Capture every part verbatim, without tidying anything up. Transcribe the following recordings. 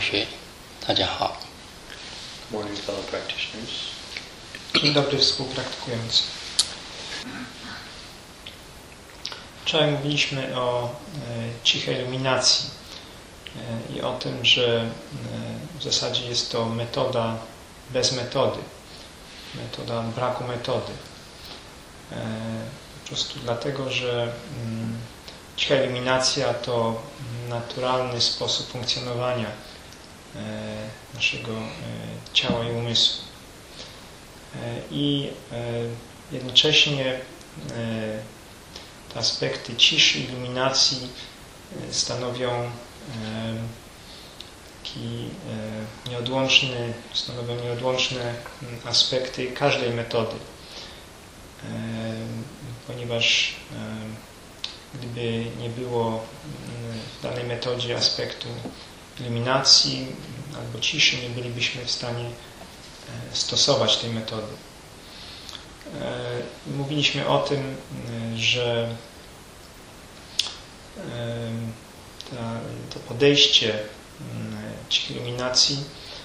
学，大家好。 Morning, fellow practitioners. Dzień dobry współpraktykujący. Wczoraj mówiliśmy o e, cichej iluminacji e, i o tym, że e, w zasadzie jest to metoda bez metody, metoda braku metody. E, po prostu dlatego, że mm, cicha iluminacja to naturalny sposób funkcjonowania e, naszego e, ciała i umysłu. I jednocześnie te aspekty ciszy, iluminacji stanowią taki nieodłączny, stanowią nieodłączne aspekty każdej metody, ponieważ gdyby nie było w danej metodzie aspektu iluminacji albo ciszy, nie bylibyśmy w stanie stosować tej metody. Mówiliśmy o tym, że ta, to podejście cichej iluminacji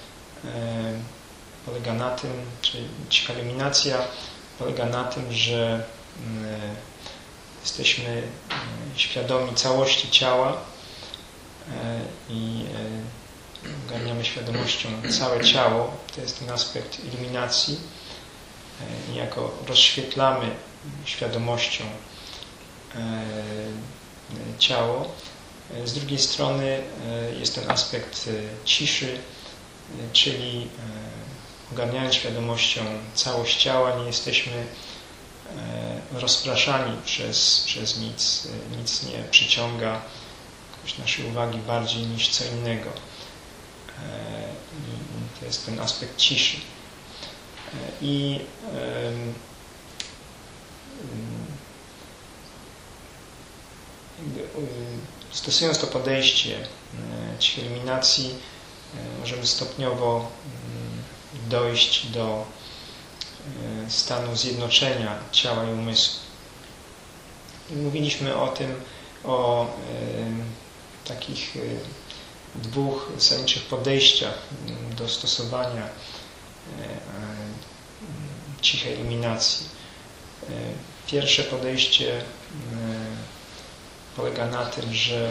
polega na tym, czyli cicha iluminacja polega na tym, że jesteśmy świadomi całości ciała i ogarniamy świadomością całe ciało, to jest ten aspekt iluminacji. Niejako rozświetlamy świadomością ciało. Z drugiej strony jest ten aspekt ciszy, czyli ogarniając świadomością całość ciała, nie jesteśmy rozpraszani przez, przez nic. Nic nie przyciąga naszej uwagi bardziej niż co innego. I to jest ten aspekt ciszy. I stosując to podejście cichej iluminacji, możemy stopniowo dojść do stanu zjednoczenia ciała i umysłu. I mówiliśmy o tym, o takich dwóch zasadniczych podejściach do stosowania cichej iluminacji. Pierwsze podejście polega na tym, że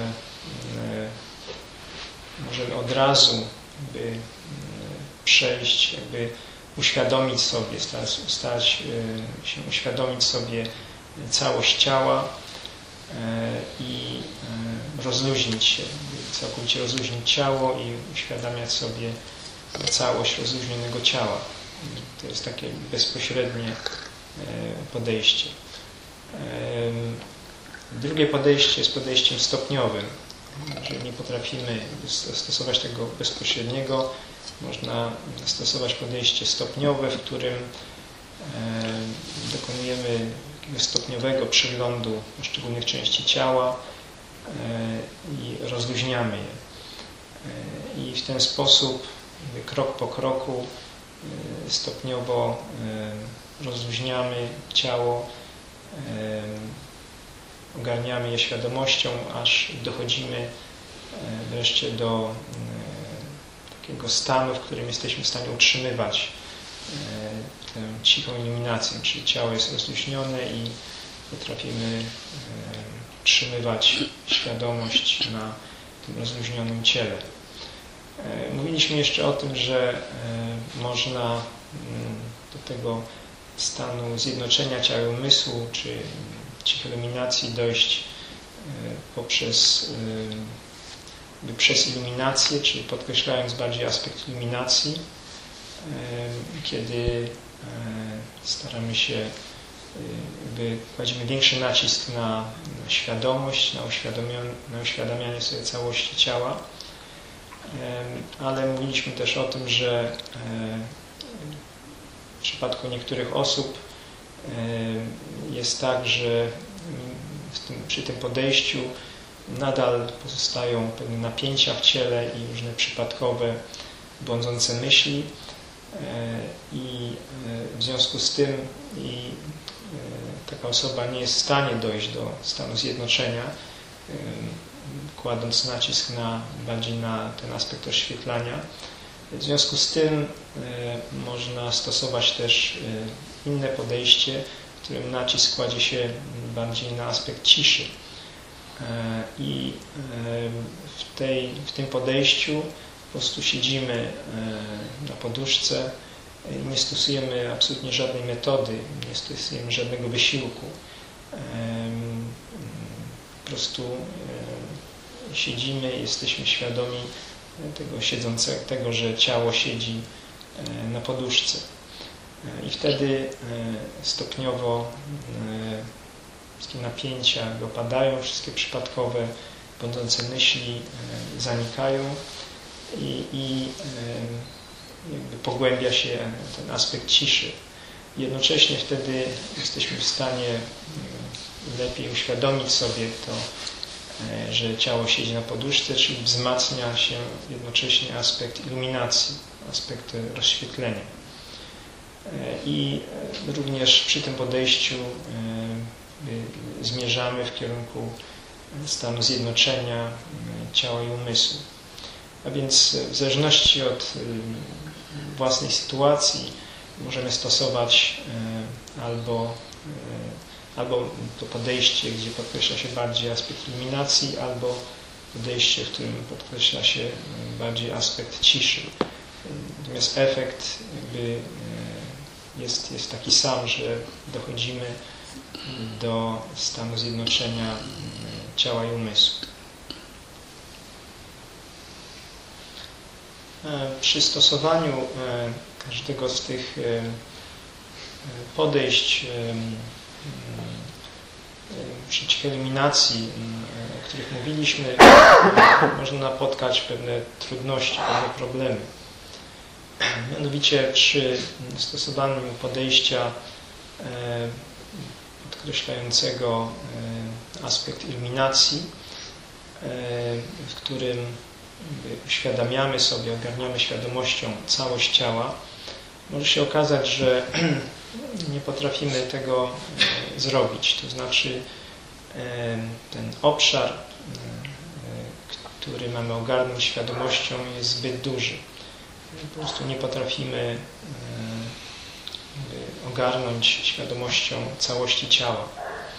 możemy od razu jakby przejść, jakby uświadomić sobie, starać, starać się uświadomić sobie całość ciała i rozluźnić się, całkowicie rozluźnić ciało i uświadamiać sobie całość rozluźnionego ciała. To jest takie bezpośrednie podejście. Drugie podejście jest podejściem stopniowym. Jeżeli nie potrafimy stosować tego bezpośredniego, można stosować podejście stopniowe, w którym dokonujemy takiego stopniowego przeglądu poszczególnych części ciała i rozluźniamy je. I w ten sposób, krok po kroku, stopniowo rozluźniamy ciało, ogarniamy je świadomością, aż dochodzimy wreszcie do takiego stanu, w którym jesteśmy w stanie utrzymywać tę cichą iluminację, czyli ciało jest rozluźnione i potrafimy utrzymywać świadomość na tym rozluźnionym ciele. Mówiliśmy jeszcze o tym, że można do tego stanu zjednoczenia ciała i umysłu, czy cichej iluminacji dojść poprzez przez iluminację, czyli podkreślając bardziej aspekt iluminacji, kiedy staramy się, jakby kładziemy większy nacisk na świadomość, na uświadamianie, na uświadamianie sobie całości ciała. Ale mówiliśmy też o tym, że w przypadku niektórych osób jest tak, że w tym, przy tym podejściu nadal pozostają pewne napięcia w ciele i różne przypadkowe, błądzące myśli i w związku z tym i taka osoba nie jest w stanie dojść do stanu zjednoczenia kładąc nacisk na, bardziej na ten aspekt oświetlania. W związku z tym można stosować też inne podejście, w którym nacisk kładzie się bardziej na aspekt ciszy. I w, tej, w tym podejściu po prostu siedzimy na poduszce i nie stosujemy absolutnie żadnej metody, nie stosujemy żadnego wysiłku. Po prostu siedzimy i jesteśmy świadomi tego siedzącego, tego, że ciało siedzi na poduszce. I wtedy stopniowo wszystkie napięcia opadają, wszystkie przypadkowe, błądzące myśli zanikają i, i jakby pogłębia się ten aspekt ciszy. Jednocześnie wtedy jesteśmy w stanie lepiej uświadomić sobie to, że ciało siedzi na poduszce, czyli wzmacnia się jednocześnie aspekt iluminacji, aspekt rozświetlenia. I również przy tym podejściu zmierzamy w kierunku stanu zjednoczenia ciała i umysłu. A więc w zależności od własnej sytuacji możemy stosować albo, albo to podejście, gdzie podkreśla się bardziej aspekt iluminacji, albo podejście, w którym podkreśla się bardziej aspekt ciszy. Natomiast efekt jakby jest, jest taki sam, że dochodzimy do stanu zjednoczenia ciała i umysłu. Przy stosowaniu każdego z tych podejść przeciw eliminacji, o których mówiliśmy, można napotkać pewne trudności, pewne problemy. Mianowicie przy stosowaniu podejścia podkreślającego aspekt iluminacji, w którym uświadamiamy sobie, ogarniamy świadomością całość ciała, może się okazać, że nie potrafimy tego zrobić. To znaczy ten obszar, który mamy ogarnąć świadomością, jest zbyt duży. Po prostu nie potrafimy ogarnąć świadomością całości ciała.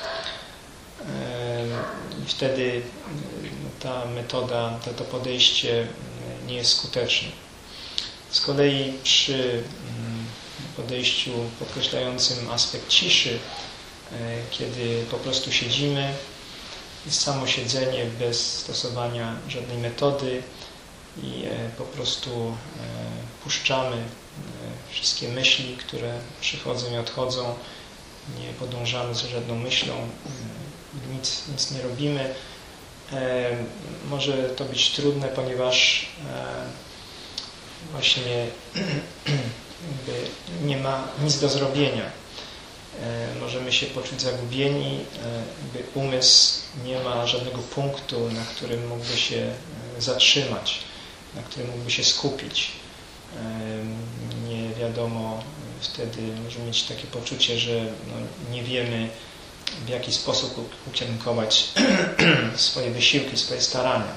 I wtedy ta metoda, to podejście nie jest skuteczne. Z kolei przy podejściu podkreślającym aspekt ciszy, kiedy po prostu siedzimy, jest samo siedzenie bez stosowania żadnej metody i po prostu puszczamy wszystkie myśli, które przychodzą i odchodzą, nie podążamy za żadną myślą, nic, nic nie robimy. Może to być trudne, ponieważ właśnie nie ma nic do zrobienia. Możemy się poczuć zagubieni, umysł nie ma żadnego punktu, na którym mógłby się zatrzymać, na którym mógłby się skupić. Nie wiadomo, wtedy możemy mieć takie poczucie, że no, nie wiemy, w jaki sposób ukierunkować swoje wysiłki, swoje starania.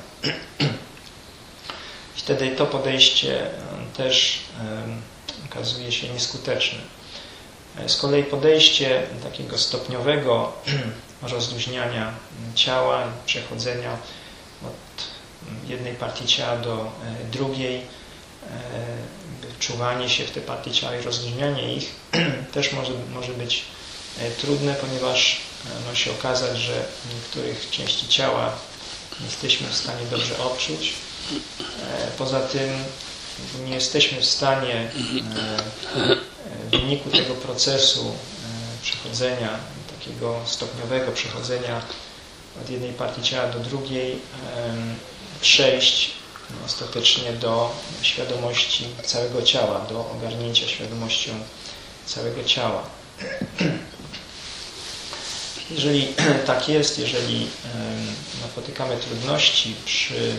Wtedy to podejście też okazuje się nieskuteczne. Z kolei podejście takiego stopniowego rozluźniania ciała, przechodzenia od jednej partii ciała do drugiej, czuwanie się w te partie ciała i rozluźnianie ich też może, może być trudne, ponieważ może się okazać, że niektórych części ciała nie jesteśmy w stanie dobrze odczuć. Poza tym nie jesteśmy w stanie w wyniku tego procesu przechodzenia, takiego stopniowego przechodzenia od jednej partii ciała do drugiej, przejść ostatecznie do świadomości całego ciała, do ogarnięcia świadomością całego ciała. Jeżeli tak jest, jeżeli napotykamy trudności przy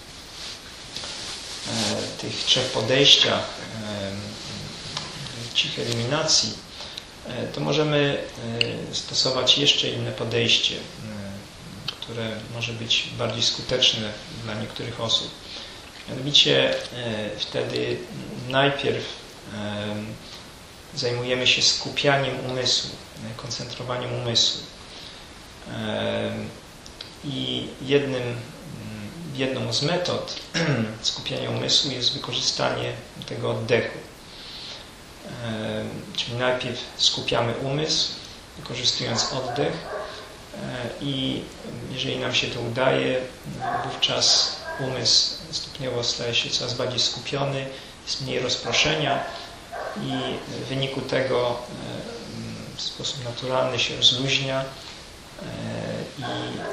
tych trzech podejściach cichej eliminacji, to możemy stosować jeszcze inne podejście, które może być bardziej skuteczne dla niektórych osób. Mianowicie wtedy najpierw zajmujemy się skupianiem umysłu, koncentrowaniem umysłu. I jednym, jedną z metod skupiania umysłu jest wykorzystanie tego oddechu. Czyli najpierw skupiamy umysł, wykorzystując oddech, i jeżeli nam się to udaje, wówczas umysł stopniowo staje się coraz bardziej skupiony, jest mniej rozproszenia i w wyniku tego w sposób naturalny się rozluźnia. I,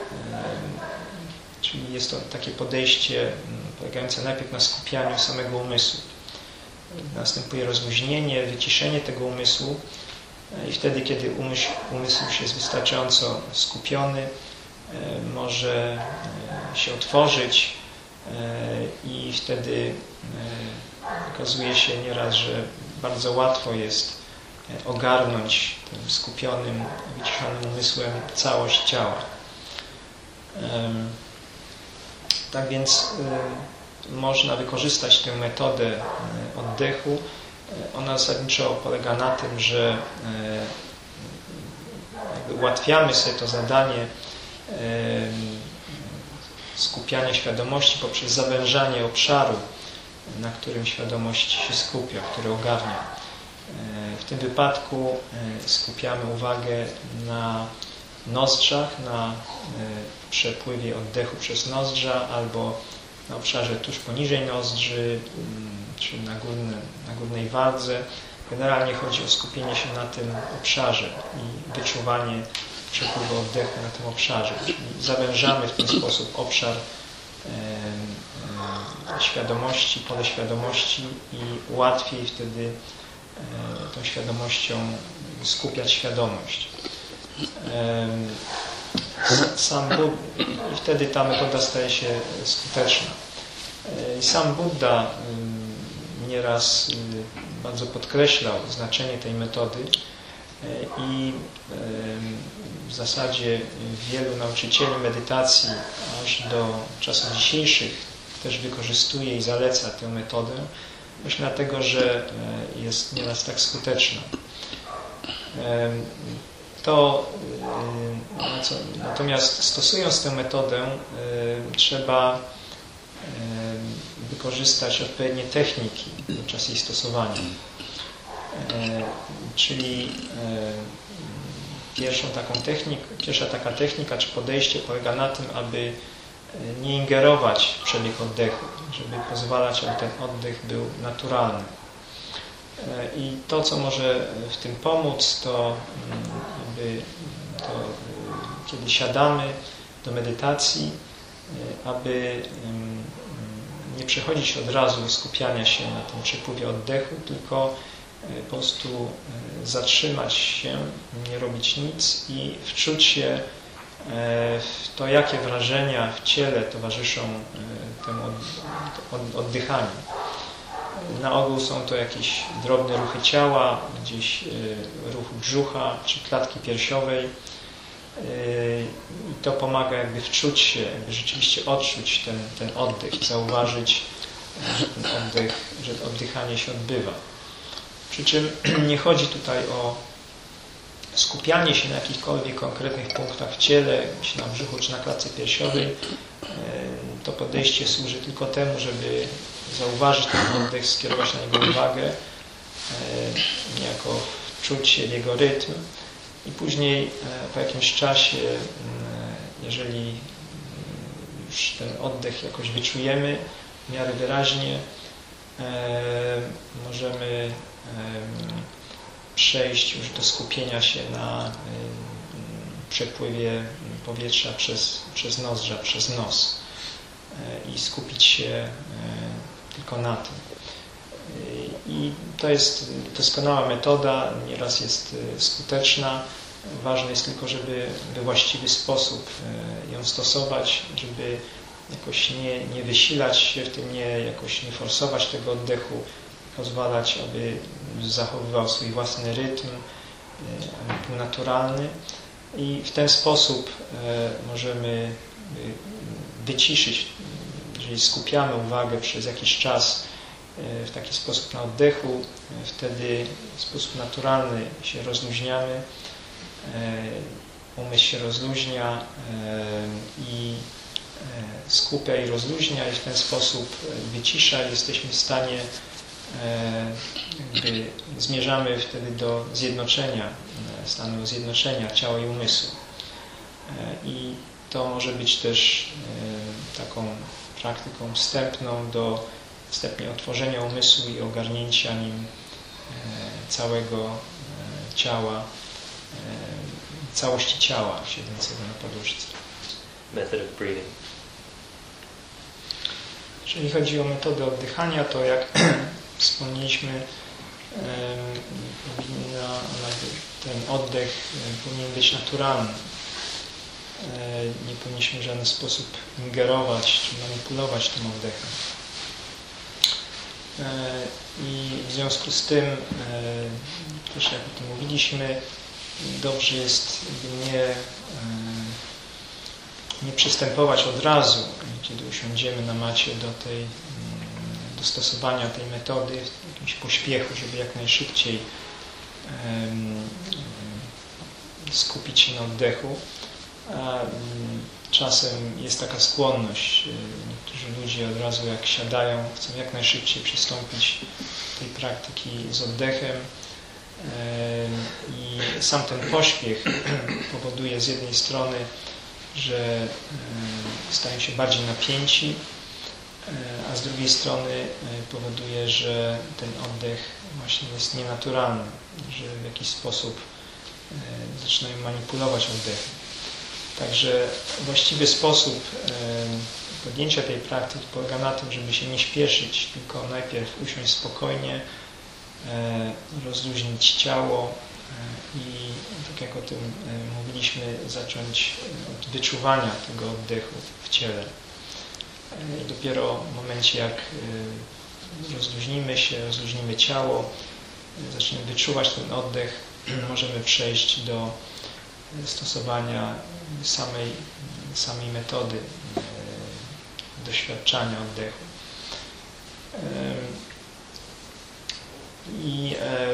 czyli jest to takie podejście polegające najpierw na skupianiu samego umysłu. Następuje rozluźnienie, wyciszenie tego umysłu i wtedy, kiedy umysł, umysł już jest wystarczająco skupiony, może się otworzyć i wtedy okazuje się nieraz, że bardzo łatwo jest ogarnąć tym skupionym, wyciszonym umysłem całość ciała. Tak więc można wykorzystać tę metodę oddechu. Ona zasadniczo polega na tym, że jakby ułatwiamy sobie to zadanie skupiania świadomości poprzez zawężanie obszaru, na którym świadomość się skupia, który ogarnia. W tym wypadku skupiamy uwagę na nozdrzach, na przepływie oddechu przez nozdrza albo na obszarze tuż poniżej nozdrzy, czy na, górne, na górnej wardze. Generalnie chodzi o skupienie się na tym obszarze i wyczuwanie przepływu oddechu na tym obszarze. Czyli zawężamy w ten sposób obszar świadomości, pole świadomości i łatwiej wtedy tą świadomością skupiać świadomość. Sam Bud... I wtedy ta metoda staje się skuteczna. Sam Buddha nieraz bardzo podkreślał znaczenie tej metody i w zasadzie wielu nauczycieli medytacji aż do czasów dzisiejszych też wykorzystuje i zaleca tę metodę, właśnie dlatego, że jest nieraz tak skuteczna. To, natomiast stosując tę metodę, trzeba wykorzystać odpowiednie techniki podczas jej stosowania. Czyli pierwszą taką technik, pierwsza taka technika czy podejście polega na tym, aby nie ingerować w przebieg oddechu, żeby pozwalać, aby ten oddech był naturalny. I to, co może w tym pomóc, to, aby, to kiedy siadamy do medytacji, aby nie przechodzić od razu do skupiania się na tym przepływie oddechu, tylko po prostu zatrzymać się, nie robić nic i wczuć się w to, jakie wrażenia w ciele towarzyszą temu oddychaniu. Na ogół są to jakieś drobne ruchy ciała, gdzieś ruch brzucha czy klatki piersiowej. I to pomaga jakby wczuć się, jakby rzeczywiście odczuć ten, ten oddech i zauważyć, że ten oddech, że oddychanie się odbywa. Przy czym nie chodzi tutaj o skupianie się na jakichkolwiek konkretnych punktach w ciele, czy na brzuchu, czy na klatce piersiowej. To podejście służy tylko temu, żeby zauważyć ten oddech, skierować na niego uwagę, niejako wczuć się w jego rytm i później po jakimś czasie, jeżeli już ten oddech jakoś wyczujemy w miarę wyraźnie, możemy przejść już do skupienia się na przepływie powietrza przez, przez nozdrza, przez nos i skupić się tylko na tym. I to jest doskonała metoda, nieraz jest skuteczna. Ważne jest tylko, żeby we właściwy sposób ją stosować, żeby jakoś nie, nie wysilać się w tym, nie, jakoś nie forsować tego oddechu, pozwalać, aby zachowywał swój własny rytm, aby był naturalny. I w ten sposób możemy wyciszyć. Jeżeli skupiamy uwagę przez jakiś czas w taki sposób na oddechu, wtedy w sposób naturalny się rozluźniamy, umysł się rozluźnia i skupia i rozluźnia i w ten sposób wycisza. Jesteśmy w stanie, jakby zmierzamy wtedy do zjednoczenia, stanu zjednoczenia ciała i umysłu. I to może być też taką praktyką wstępną do stopnia otworzenia umysłu i ogarnięcia nim całego ciała, całości ciała siedzącego na poduszce. Method of breathing. Jeżeli chodzi o metodę oddychania, to jak wspomnieliśmy, powinna, ten oddech powinien być naturalny. Nie powinniśmy w żaden sposób ingerować czy manipulować tym oddechem. I w związku z tym, też jak o tym mówiliśmy, dobrze jest nie, nie przystępować od razu, kiedy usiądziemy na macie do tej, do stosowania tej metody w jakimś pośpiechu, żeby jak najszybciej skupić się na oddechu. A czasem jest taka skłonność, niektórzy ludzie od razu jak siadają, chcą jak najszybciej przystąpić do tej praktyki z oddechem i sam ten pośpiech powoduje z jednej strony, że stają się bardziej napięci, a z drugiej strony powoduje, że ten oddech właśnie jest nienaturalny, że w jakiś sposób zaczynają manipulować oddechem. Także właściwy sposób podjęcia tej praktyki polega na tym, żeby się nie śpieszyć, tylko najpierw usiąść spokojnie, rozluźnić ciało i, tak jak o tym mówiliśmy, zacząć od wyczuwania tego oddechu w ciele. I dopiero w momencie, jak rozluźnimy się, rozluźnimy ciało, zaczniemy wyczuwać ten oddech, możemy przejść do stosowania samej, samej metody doświadczania oddechu. I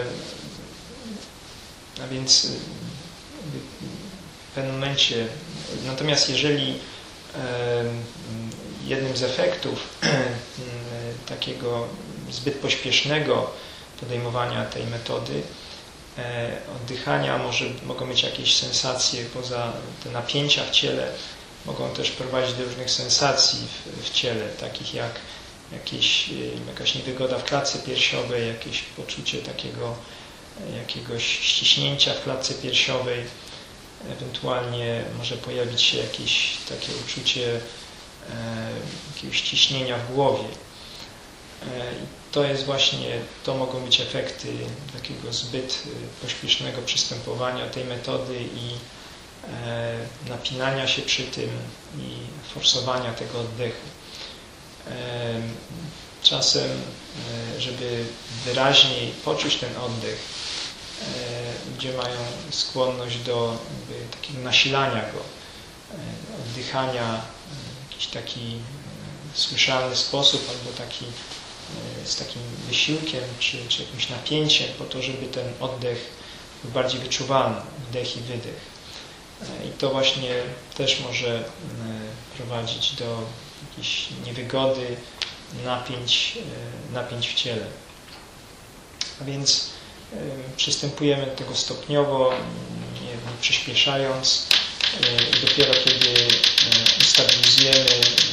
a więc w pewnym momencie, natomiast jeżeli jednym z efektów takiego zbyt pośpiesznego podejmowania tej metody oddychania może, mogą mieć jakieś sensacje poza te napięcia w ciele, mogą też prowadzić do różnych sensacji w, w ciele, takich jak jakieś, jakaś niewygoda w klatce piersiowej, jakieś poczucie takiego jakiegoś ściśnięcia w klatce piersiowej, ewentualnie może pojawić się jakieś takie uczucie e, jakiegoś ciśnienia w głowie. To jest właśnie, to mogą być efekty takiego zbyt pośpiesznego przystępowania tej metody i e, napinania się przy tym i forsowania tego oddechu. E, czasem, e, żeby wyraźniej poczuć ten oddech, e, ludzie mają skłonność do jakby, takiego nasilania go, e, oddychania w jakiś taki e, słyszalny sposób albo taki z takim wysiłkiem czy, czy jakimś napięciem po to, żeby ten oddech był bardziej wyczuwalny, wdech i wydech. I to właśnie też może prowadzić do jakiejś niewygody, napięć, napięć w ciele. A więc przystępujemy do tego stopniowo, nie, nie przyspieszając i dopiero kiedy ustabilizujemy,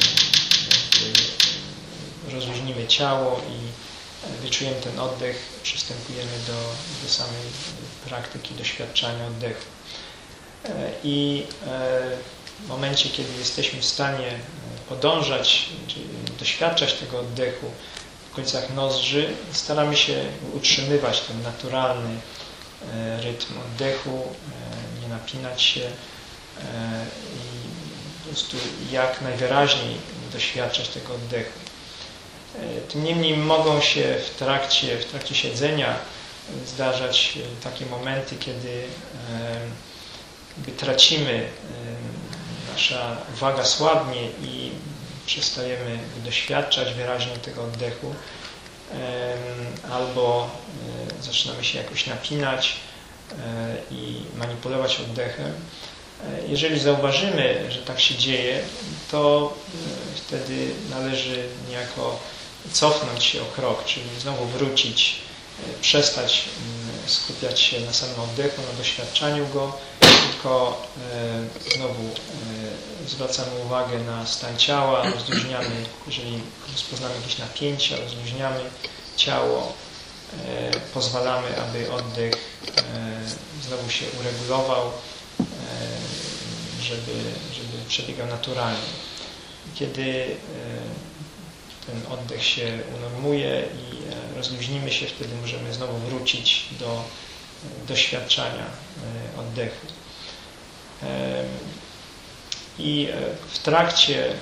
rozluźnimy ciało i wyczujemy ten oddech, przystępujemy do, do samej praktyki doświadczania oddechu. I w momencie, kiedy jesteśmy w stanie podążać, czyli doświadczać tego oddechu w końcach nozdrzy, staramy się utrzymywać ten naturalny rytm oddechu, nie napinać się i po prostu jak najwyraźniej doświadczać tego oddechu. Tym niemniej mogą się w trakcie, w trakcie siedzenia zdarzać takie momenty, kiedy tracimy nasza uwaga słabnie i przestajemy doświadczać wyraźnie tego oddechu, albo zaczynamy się jakoś napinać i manipulować oddechem. Jeżeli zauważymy, że tak się dzieje, to wtedy należy niejako cofnąć się o krok, czyli znowu wrócić, przestać skupiać się na samym oddechu, na doświadczaniu go, tylko znowu zwracamy uwagę na stan ciała, rozluźniamy, jeżeli rozpoznamy jakieś napięcia, rozluźniamy ciało, pozwalamy, aby oddech znowu się uregulował, żeby, żeby przebiegał naturalnie. Kiedy ten oddech się unormuje i rozluźnimy się, wtedy możemy znowu wrócić do doświadczania oddechu. I w trakcie,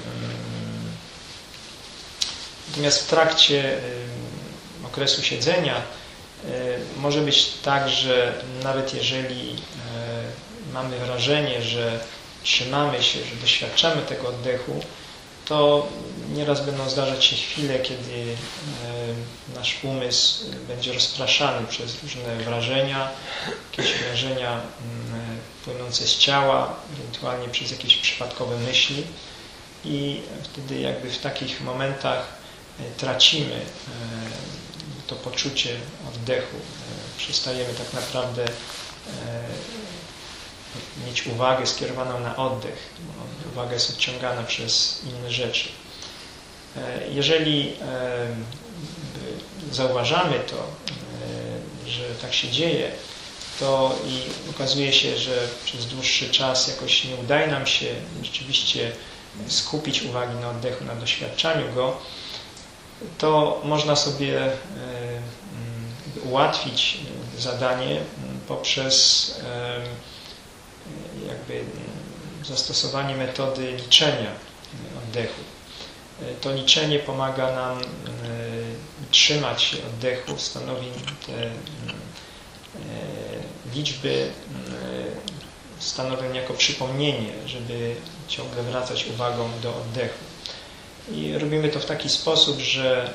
natomiast w trakcie okresu siedzenia może być tak, że nawet jeżeli mamy wrażenie, że trzymamy się, że doświadczamy tego oddechu, to nieraz będą zdarzać się chwile, kiedy nasz umysł będzie rozpraszany przez różne wrażenia, jakieś wrażenia płynące z ciała, ewentualnie przez jakieś przypadkowe myśli i wtedy jakby w takich momentach tracimy to poczucie oddechu. Przestajemy tak naprawdę mieć uwagę skierowaną na oddech. Uwaga jest odciągana przez inne rzeczy. Jeżeli zauważamy to, że tak się dzieje, to i okazuje się, że przez dłuższy czas jakoś nie udaje nam się rzeczywiście skupić uwagi na oddechu, na doświadczaniu go, to można sobie ułatwić zadanie poprzez jakby zastosowanie metody liczenia oddechu. To liczenie pomaga nam trzymać się oddechu, stanowi te liczby, stanowią jako przypomnienie, żeby ciągle wracać uwagą do oddechu. I robimy to w taki sposób, że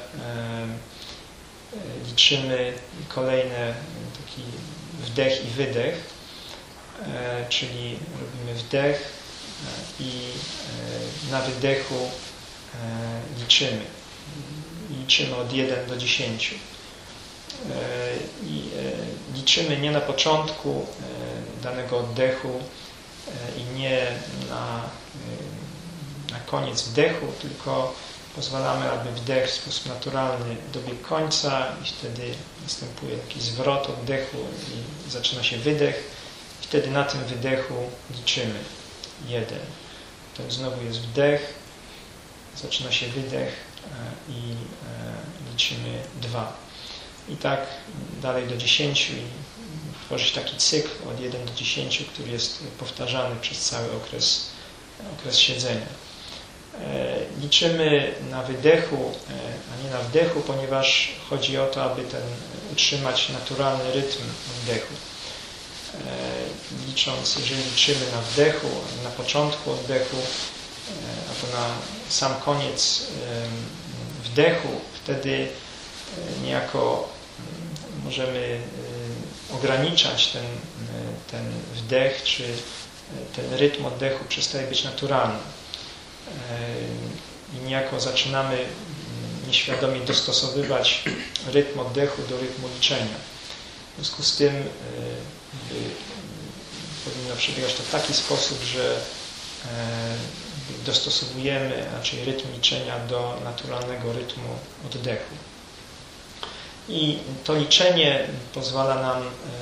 liczymy kolejne taki wdech i wydech, czyli robimy wdech i na wydechu liczymy. Liczymy od jeden do dziesięciu. I liczymy nie na początku danego oddechu i nie na, na koniec wdechu, tylko pozwalamy, aby wdech w sposób naturalny dobiegł końca i wtedy następuje taki zwrot oddechu i zaczyna się wydech. I wtedy na tym wydechu liczymy jeden. To znowu jest wdech, zaczyna się wydech i liczymy dwa. I tak dalej do dziesięciu i tworzyć taki cykl od jeden do dziesięciu, który jest powtarzany przez cały okres, okres siedzenia. Liczymy na wydechu, a nie na wdechu, ponieważ chodzi o to, aby ten utrzymać naturalny rytm oddechu. Licząc, jeżeli liczymy na wdechu, na początku oddechu, albo na sam koniec wdechu, wtedy niejako możemy ograniczać ten, ten wdech, czy ten rytm oddechu przestaje być naturalny. I niejako zaczynamy nieświadomie dostosowywać rytm oddechu do rytmu liczenia. W związku z tym powinno przebiegać to w taki sposób, że dostosowujemy raczej rytm liczenia do naturalnego rytmu oddechu. I to liczenie pozwala nam,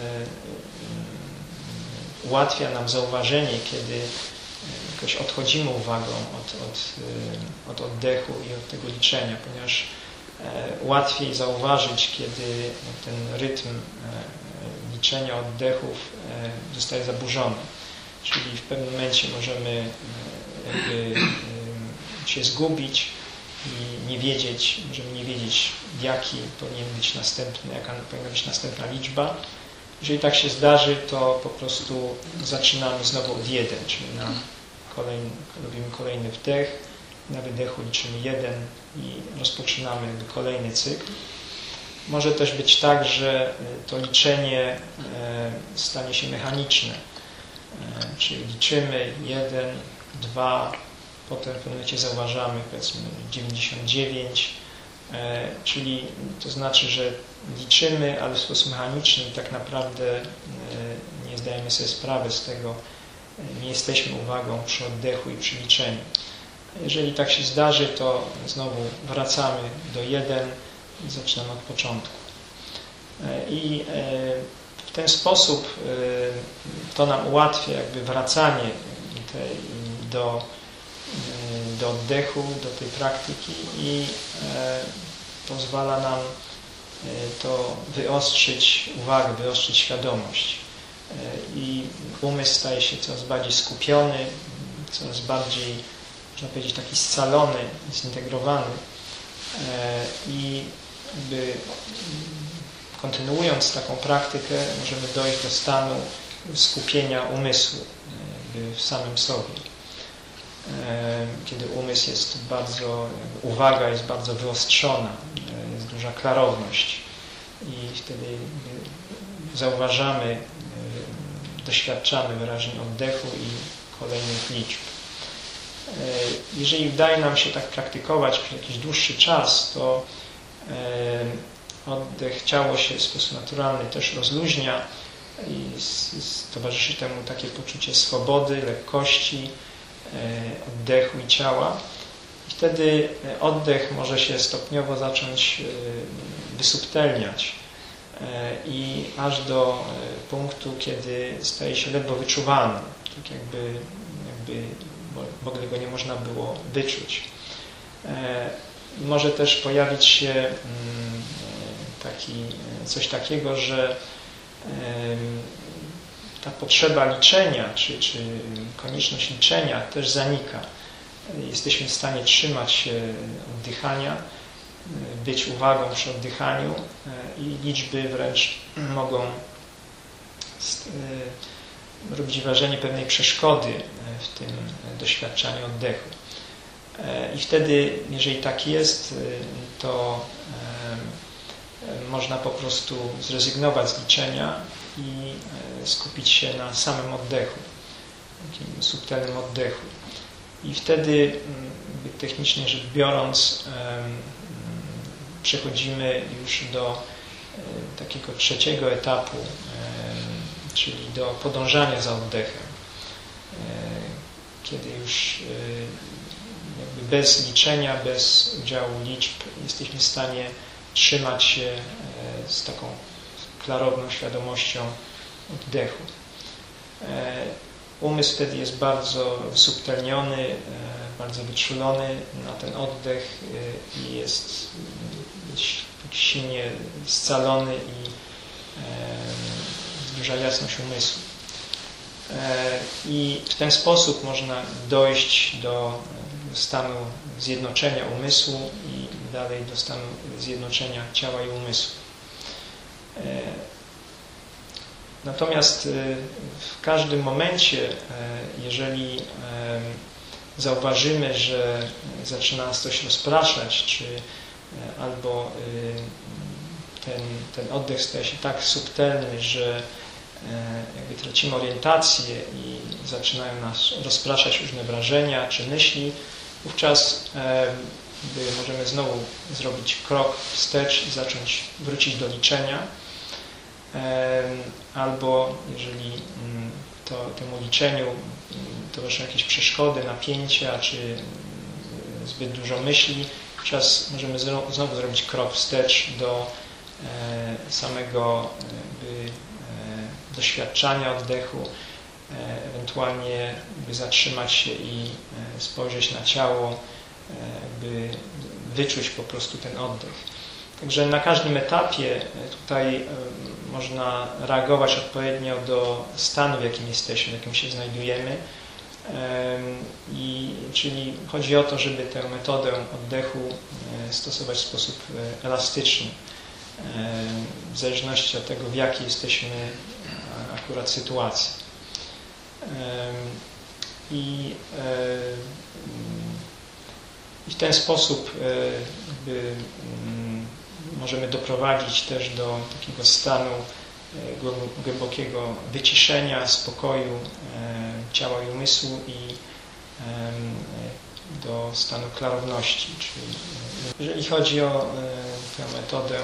ułatwia nam zauważenie, kiedy jakoś odchodzimy uwagą od, od, od oddechu i od tego liczenia, ponieważ łatwiej zauważyć, kiedy ten rytm liczenia oddechów zostaje zaburzony. Czyli w pewnym momencie możemy jakby się zgubić i nie wiedzieć, możemy nie wiedzieć, jaki powinien być następny, jaka powinna być następna liczba. Jeżeli tak się zdarzy, to po prostu zaczynamy znowu od jeden, czyli na kolejny, robimy kolejny wdech, na wydechu liczymy jeden i rozpoczynamy kolejny cykl. Może też być tak, że to liczenie stanie się mechaniczne, czyli liczymy jeden, dwa, potem w pewnym momencie zauważamy powiedzmy dziewięćdziesiąt dziewięć, czyli to znaczy, że liczymy, ale w sposób mechaniczny i tak naprawdę nie zdajemy sobie sprawy z tego, nie jesteśmy uwagą przy oddechu i przy liczeniu. Jeżeli tak się zdarzy, to znowu wracamy do jeden i zaczynamy od początku. I w ten sposób to nam ułatwia jakby wracanie do, do oddechu, do tej praktyki i pozwala nam to wyostrzyć uwagę, wyostrzyć świadomość. I umysł staje się coraz bardziej skupiony, coraz bardziej, można powiedzieć, taki scalony, zintegrowany. I jakby kontynuując taką praktykę, możemy dojść do stanu skupienia umysłu w samym sobie. Kiedy umysł jest bardzo, uwaga jest bardzo wyostrzona, jest duża klarowność i wtedy zauważamy, doświadczamy wyraźnie oddechu i kolejnych liczb. Jeżeli udaje nam się tak praktykować przez jakiś dłuższy czas, to oddech, ciało się w sposób naturalny też rozluźnia i towarzyszy temu takie poczucie swobody, lekkości, oddechu i ciała. I wtedy oddech może się stopniowo zacząć wysubtelniać i aż do punktu, kiedy staje się ledwo wyczuwalny, tak jakby, jakby w ogóle go nie można było wyczuć. Może też pojawić się taki, coś takiego, że ta potrzeba liczenia, czy, czy konieczność liczenia też zanika. Jesteśmy w stanie trzymać się oddychania, być uwagą przy oddychaniu i liczby wręcz mogą robić wrażenie pewnej przeszkody w tym doświadczaniu oddechu. I wtedy, jeżeli tak jest, to można po prostu zrezygnować z liczenia i skupić się na samym oddechu, takim subtelnym oddechu. I wtedy, technicznie rzecz biorąc, przechodzimy już do takiego trzeciego etapu, czyli do podążania za oddechem, kiedy już jakby bez liczenia, bez udziału liczb jesteśmy w stanie trzymać się z taką klarowną świadomością oddechu. Umysł wtedy jest bardzo subtelniony, bardzo wyczulony na ten oddech i jest silnie scalony i duża jasność umysłu. I w ten sposób można dojść do stanu zjednoczenia umysłu i dalej do stanu zjednoczenia ciała i umysłu. Natomiast w każdym momencie, jeżeli zauważymy, że zaczyna nas coś rozpraszać, czy albo ten, ten oddech staje się tak subtelny, że jakby tracimy orientację i zaczynają nas rozpraszać różne wrażenia czy myśli, wówczas możemy znowu zrobić krok wstecz i zacząć wrócić do liczenia. Albo jeżeli to, temu liczeniu towarzyszą jakieś przeszkody, napięcia czy zbyt dużo myśli, wówczas możemy znowu zrobić krok wstecz do samego jakby doświadczania oddechu, ewentualnie by zatrzymać się i spojrzeć na ciało, by wyczuć po prostu ten oddech. Także na każdym etapie tutaj można reagować odpowiednio do stanu, w jakim jesteśmy, w jakim się znajdujemy. I, czyli chodzi o to, żeby tę metodę oddechu stosować w sposób elastyczny, w zależności od tego, w jakiej jesteśmy akurat sytuacji. i, i w ten sposób jakby możemy doprowadzić też do takiego stanu głębokiego wyciszenia, spokoju ciała i umysłu i do stanu klarowności. Czyli jeżeli chodzi o tę metodę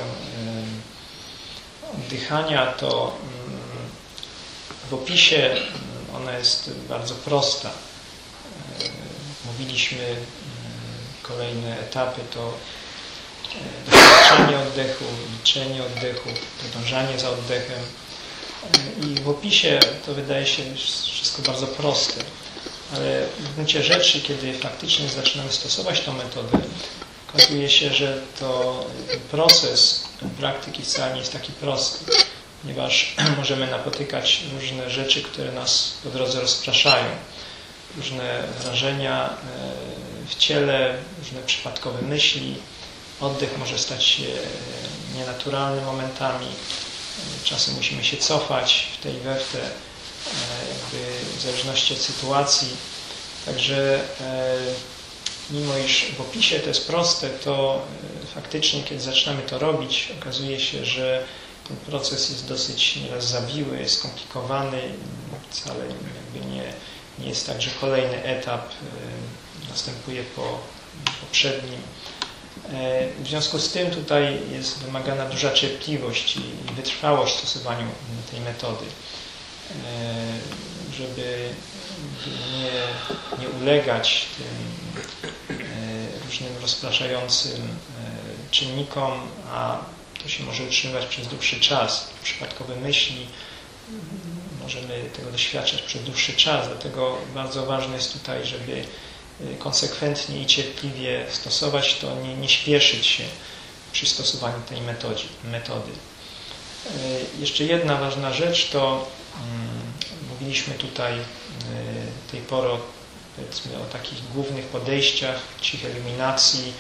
oddychania, to w opisie ona jest bardzo prosta. Mówiliśmy, kolejne etapy to doświadczanie oddechu, liczenie oddechu, podążanie za oddechem. I w opisie to wydaje się wszystko bardzo proste, ale w gruncie rzeczy, kiedy faktycznie zaczynamy stosować tę metodę, okazuje się, że to proces praktyki wcale nie jest taki prosty, ponieważ możemy napotykać różne rzeczy, które nas po drodze rozpraszają, różne wrażenia w ciele, różne przypadkowe myśli. Oddech może stać się nienaturalny momentami. Czasem musimy się cofać w tej we w te, jakby w zależności od sytuacji. Także mimo iż w opisie to jest proste, to faktycznie, kiedy zaczynamy to robić, okazuje się, że ten proces jest dosyć nieraz zawiły, skomplikowany. Wcale jakby nie, nie jest tak, że kolejny etap następuje po poprzednim. W związku z tym tutaj jest wymagana duża cierpliwość i wytrwałość w stosowaniu tej metody, żeby nie, nie ulegać tym różnym rozpraszającym czynnikom, a to się może utrzymywać przez dłuższy czas. Przypadkowe myśli możemy tego doświadczać przez dłuższy czas, dlatego bardzo ważne jest tutaj, żeby konsekwentnie i cierpliwie stosować to, nie, nie śpieszyć się przy stosowaniu tej metodzi, metody. Jeszcze jedna ważna rzecz to hmm, mówiliśmy tutaj tej pory powiedzmy o takich głównych podejściach, cichej iluminacji,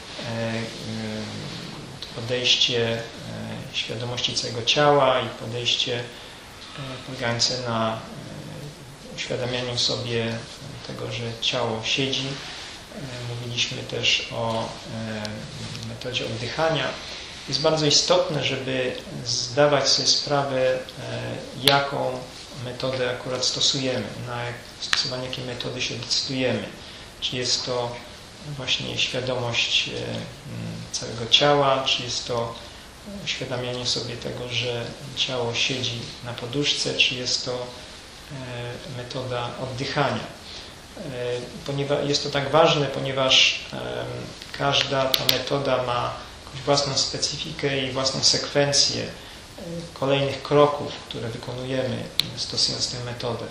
podejście świadomości całego ciała i podejście polegające na uświadamianiu sobie tego, że ciało siedzi. Mówiliśmy też o metodzie oddychania. Jest bardzo istotne, żeby zdawać sobie sprawę, jaką metodę akurat stosujemy, na stosowanie jakiej metody się decydujemy. Czy jest to właśnie świadomość całego ciała, czy jest to uświadamianie sobie tego, że ciało siedzi na poduszce, czy jest to metoda oddychania. Ponieważ jest to tak ważne, ponieważ każda ta metoda ma jakąś własną specyfikę i własną sekwencję kolejnych kroków, które wykonujemy stosując tę metodę,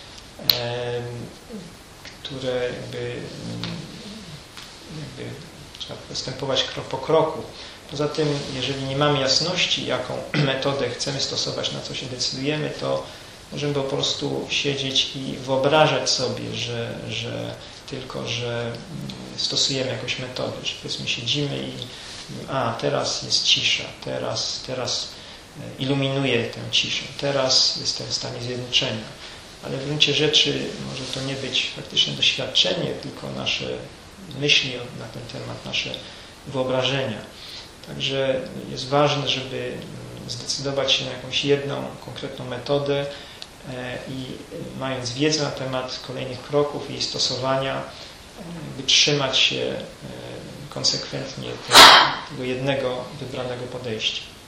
które jakby, jakby trzeba postępować krok po kroku. Poza tym, jeżeli nie mamy jasności, jaką metodę chcemy stosować, na co się decydujemy, to możemy po prostu siedzieć i wyobrażać sobie, że, że tylko, że stosujemy jakąś metodę, że powiedzmy siedzimy i a teraz jest cisza, teraz, teraz iluminuję tę ciszę, teraz jestem w stanie zjednoczenia. Ale w gruncie rzeczy może to nie być faktyczne doświadczenie, tylko nasze myśli na ten temat, nasze wyobrażenia. Także jest ważne, żeby zdecydować się na jakąś jedną konkretną metodę i mając wiedzę na temat kolejnych kroków i jej stosowania, by trzymać się konsekwentnie tego jednego wybranego podejścia.